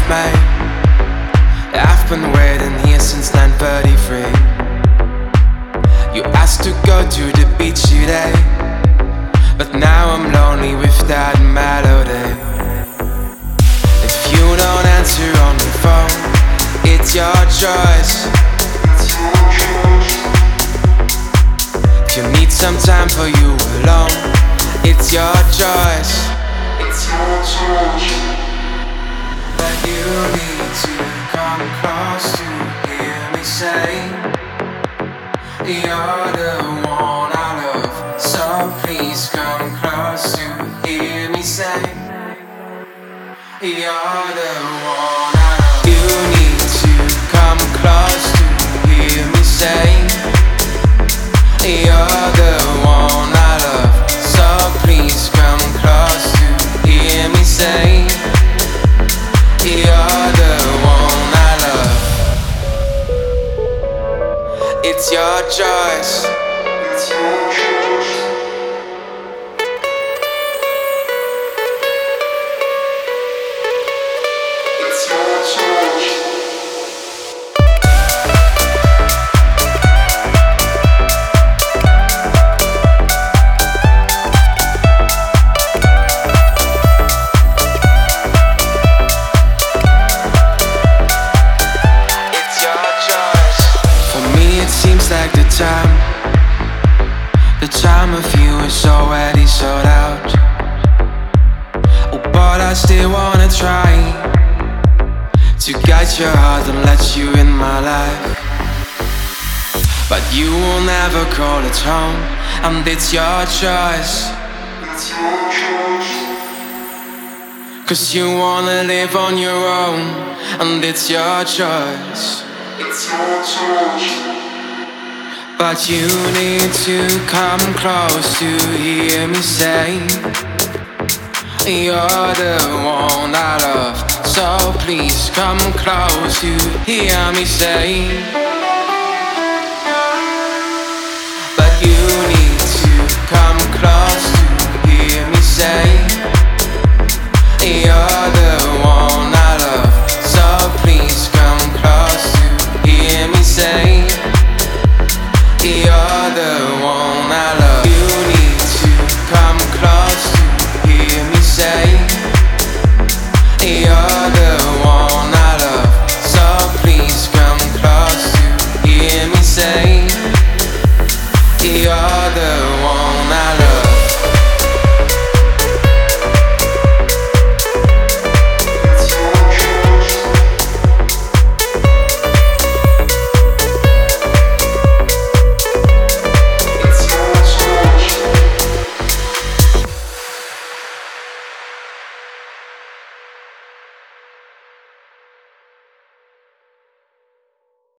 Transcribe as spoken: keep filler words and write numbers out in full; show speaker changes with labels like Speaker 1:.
Speaker 1: me. I've been waiting here since nine thirty-three. You asked to go to the beach today, but now I'm lonely with that melody. If you don't answer on the phone, it's your choice. If you need some time for you alone, it's your choice. It's your choice. But you need to come close to hear me say you're the one I love. So please come close to hear me say you're the one I love. You need to come close to hear me say you're the one I love. So please come close to hear me say you're the one I love. It's your choice. It's your choice. It's your choice. Like the time, the time of you is already sold out. Oh, but I still wanna try to guide your heart and let you in my life. But you will never call it home, and it's your choice. It's your choice. Cause you wanna live on your own, and it's your choice. It's your choice. But you need to come close to hear me say you're the one I love. So please come close to hear me say